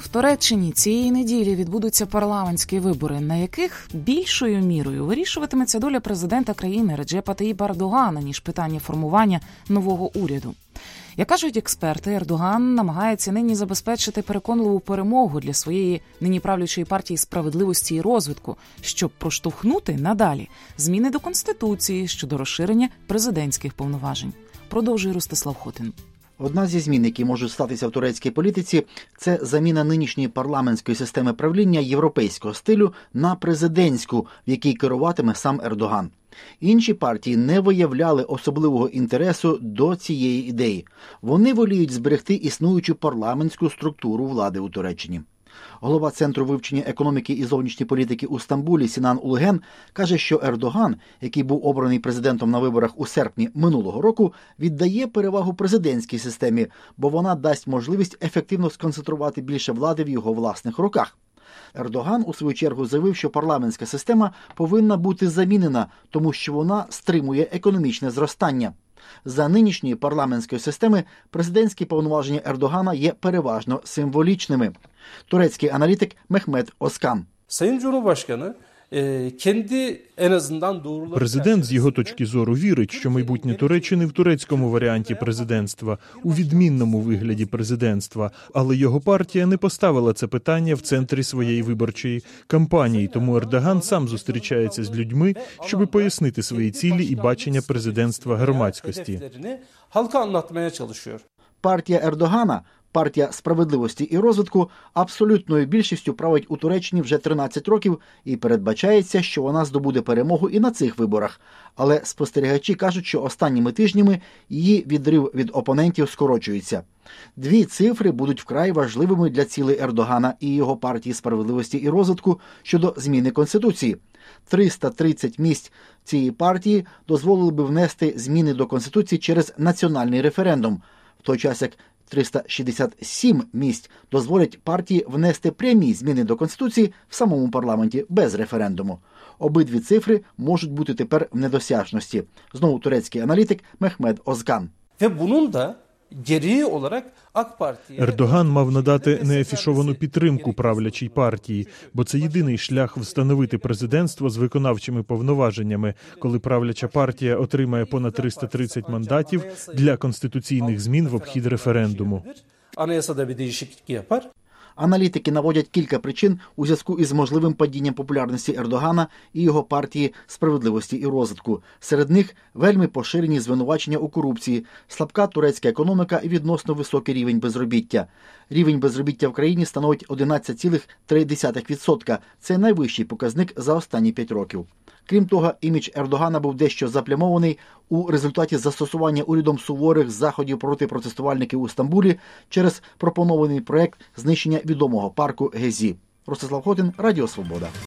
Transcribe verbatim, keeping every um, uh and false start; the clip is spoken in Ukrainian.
Туреччині цієї неділі відбудуться парламентські вибори, на яких більшою мірою вирішуватиметься доля президента країни Реджепа Таїпа Ердогана, ніж питання формування нового уряду. Як кажуть експерти, Ердоган намагається нині забезпечити переконливу перемогу для своєї нині правлячої партії «Справедливості і розвитку», щоб проштовхнути надалі зміни до Конституції щодо розширення президентських повноважень. Продовжує Ростислав Хотин. Одна зі змін, які можуть статися в турецькій політиці, це заміна нинішньої парламентської системи правління європейського стилю на президентську, в якій керуватиме сам Ердоган. Інші партії не виявляли особливого інтересу до цієї ідеї. Вони воліють зберегти існуючу парламентську структуру влади у Туреччині. Голова Центру вивчення економіки і зовнішньої політики у Стамбулі Сінан Улген каже, що Ердоган, який був обраний президентом на виборах у серпні минулого року, віддає перевагу президентській системі, бо вона дасть можливість ефективно сконцентрувати більше влади в його власних руках. Ердоган, у свою чергу, заявив, що парламентська система повинна бути замінена, тому що вона стримує економічне зростання. За нинішньої парламентської системи президентські повноваження Ердогана є переважно символічними. Турецький аналітик Мехмет Оскан. Президент, з його точки зору, вірить, що майбутнє Туреччини в турецькому варіанті президентства, у відмінному вигляді президентства, але його партія не поставила це питання в центрі своєї виборчої кампанії, тому Ердоган сам зустрічається з людьми, щоб пояснити свої цілі і бачення президентства громадськості. Партія Ердогана, партія «Справедливості і розвитку», абсолютною більшістю править у Туреччині вже тринадцять років і передбачається, що вона здобуде перемогу і на цих виборах. Але спостерігачі кажуть, що останніми тижнями її відрив від опонентів скорочується. Дві цифри будуть вкрай важливими для цілей Ердогана і його партії «Справедливості і розвитку» щодо зміни Конституції. триста тридцять місць цієї партії дозволили би внести зміни до Конституції через національний референдум, в той час як триста шістдесят сім місць дозволять партії внести прямі зміни до Конституції в самому парламенті без референдуму. Обидві цифри можуть бути тепер в недосяжності. Знову турецький аналітик Мехмет Озкан. Ердоган мав надати неафішовану підтримку правлячій партії, бо це єдиний шлях встановити президентство з виконавчими повноваженнями, коли правляча партія отримає понад триста тридцять мандатів для конституційних змін в обхід референдуму. Аналітики наводять кілька причин у зв'язку із можливим падінням популярності Ердогана і його партії «Справедливості і розвитку». Серед них вельми поширені звинувачення у корупції, слабка турецька економіка і відносно високий рівень безробіття. Рівень безробіття в країні становить одинадцять цілих три десятих відсотка. Це найвищий показник за останні п'ять років. Крім того, імідж Ердогана був дещо заплямований у результаті застосування урядом суворих заходів проти протестувальників у Стамбулі через пропонований проект знищення відомого парку Гезі. Ростислав Хотин, Радіо Свобода.